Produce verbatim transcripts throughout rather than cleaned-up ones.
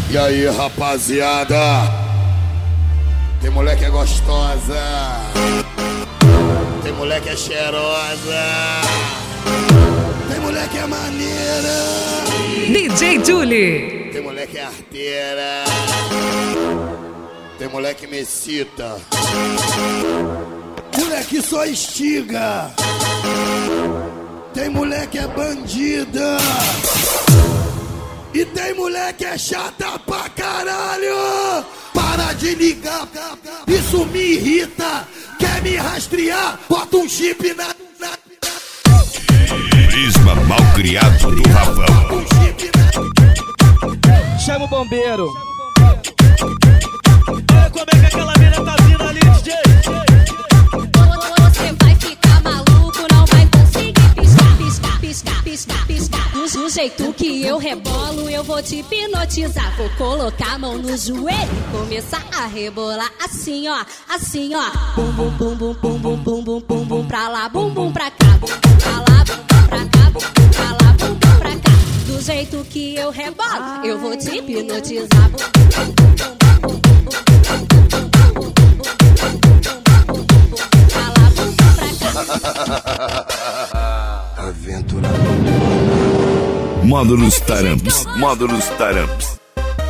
E aí, rapaziada? Tem mulher que é gostosa, tem mulher que é cheirosa, tem mulher que é maneira, D J Julie. tem mulher que é arteira, tem mulher que me excita, mulher que só estiga, tem mulher que é bandida, e tem mulher que é chata pra caralho. Para de ligar, isso me irrita. Quer me rastrear? Bota um chip na... Prisma mal criado do Rafão. Chama o bombeiro. Olha como é que aquela mina tá vindo ali, D J. Você vai ficar maluco, não vai conseguir piscar, piscar, piscar, piscar, piscar. Do jeito que eu rebolo, eu vou te hipnotizar. Vou colocar a mão no joelho e começar a rebolar assim, ó, assim, ó. Bum, bum, bum, bum, bum, bum, bum, bum, bum, bum pra lá, bum, bum pra cá, bum, bum pra lá, bum, bum pra cá, bum, bum pra lá, bum, bum pra cá. Do jeito que eu rebolo, eu vou te hipnotizar. Bum, bum, bum, bum, bum, bum, bum, Aventura. Módulos Taramps. Módulos Taramps.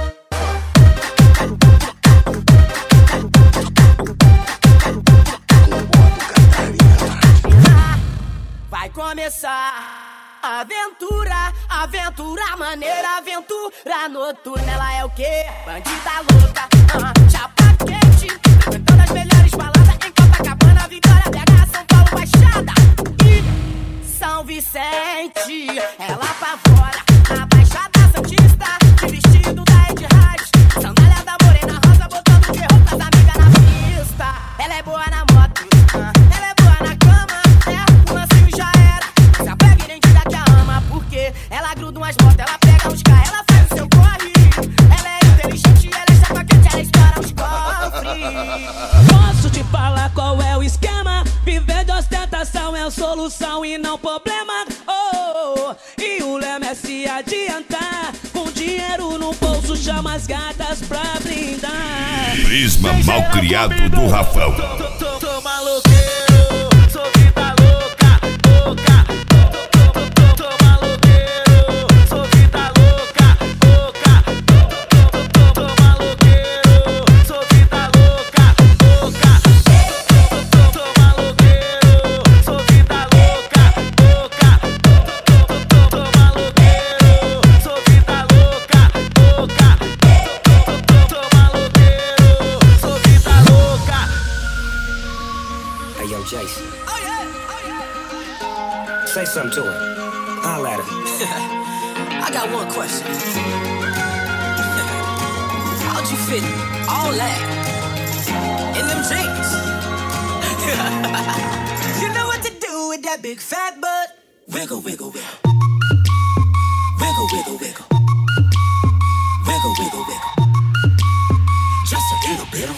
Vai começar a aventura, aventura maneira, aventura noturna. Ela é o quê? Bandida louca, uh, chapa quente, frequentando as melhores baladas em Copacabana, Vitória, B H, São Paulo, Baixada e São Vicente. Ela apavora na Baixada Santista, de vestido da Ed Harris, sandália da Morena Rosa, botando de roupa das amigas na pista. Ela é boa na moto, uh, ela é boa na cama, é, o lance já era. Se apega e nem diga que a ama, porque ela gruda umas motos, ela pega uns carros, ela faz o seu corre. Ela é inteligente, ela é chapa quente, ela estoura os cofres. Posso te falar qual é o esquema? Viver de ostentação é a solução e não problema. Oh, e o lema é se adiantar. Com dinheiro no bolso, chama as gatas pra brindar. Prisma mal criado do Rafão. Tô maloqueiro, sou vida louca, louca. Tô maloqueiro, sou vida louca, louca. Tô maloqueiro, sou vida louca, louca. Tô maloqueiro, sou vida louca, louca. Tô maloqueiro, sou vida louca, louca. Tô maloqueiro, sou vida louca. Hey, yo, Jason. Say something to her. Holla at her. I got one question. How'd you fit all that in them jeans? You know what to do with that big fat butt. Wiggle, wiggle, wiggle. Wiggle, wiggle, wiggle. Wiggle, wiggle, wiggle. Just a little bit.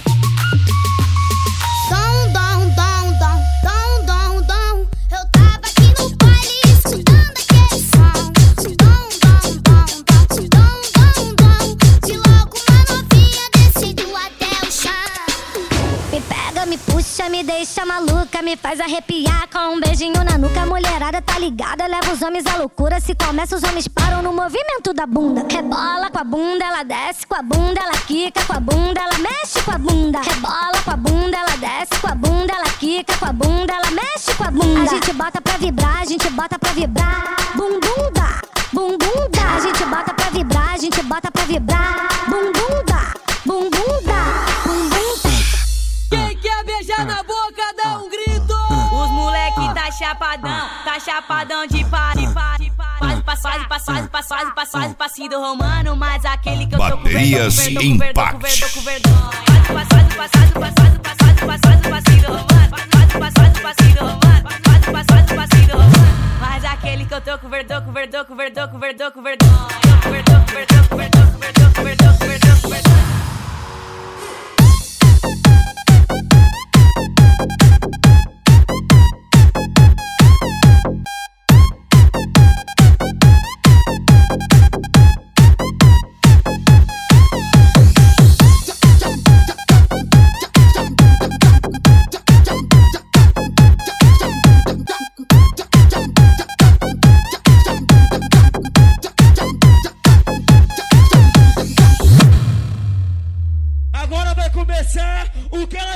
Dom, dom, dom, dom, dom, dom, dom. Eu tava aqui no baile escutando aquele som. Dom, dom, dom, dom, dom, dom, dom. De logo uma novinha descendo até o chão. Me pega, me puxa, me deixa maluca, me faz arrepiar com um beijinho na nuca. Mulherada tá ligada, leva os homens à loucura. Se começa, os homens param no movimento da bunda. Rebola com a bunda, ela desce com a bunda, ela quica com a bunda, ela mexe com a bunda. Rebola com a bunda, ela desce com a bunda, ela quica com a bunda, ela mexe com a bunda. A gente bota pra vibrar, a gente bota pra vibrar. Bum bum dá, bum bum dá. A gente bota pra vibrar, a gente bota pra vibrar. Bum bum dá, bum bum dá, bum bum dá. Quem quer beijar na boca, dá um grito. Os moleque tá chapadão, tá chapadão de pare, pare, pare. Faz, faz, faz, faz, faz, faz, faz, faz, passinho romano, mas aquele que eu tô com Baterias Impact. Faz, faz, faz, faz, faz, faz, faz, faz, faz, passinho romano. Faz, faz, faz, passinho romano. Faz, faz, faz, passinho romano. Mas aquele que eu tô com verdão, com verdão, com verdão, com verdão, com verdão. Com verdão, com verdão, com verdão, com verdão, com verdão, com verdão, com verdão.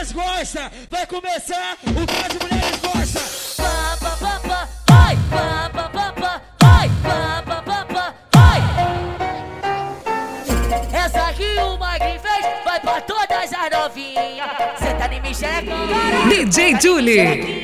mulheres gostam. Vai começar o que as mulheres gostam. Pa, pa, pa, pa, vai, pa, pa, pa, pa, vai, pa, pa, pa, pa, vai. Essa que o Magri fez vai pra todas as novinhas. Cê tá nem me checando. D J Julie.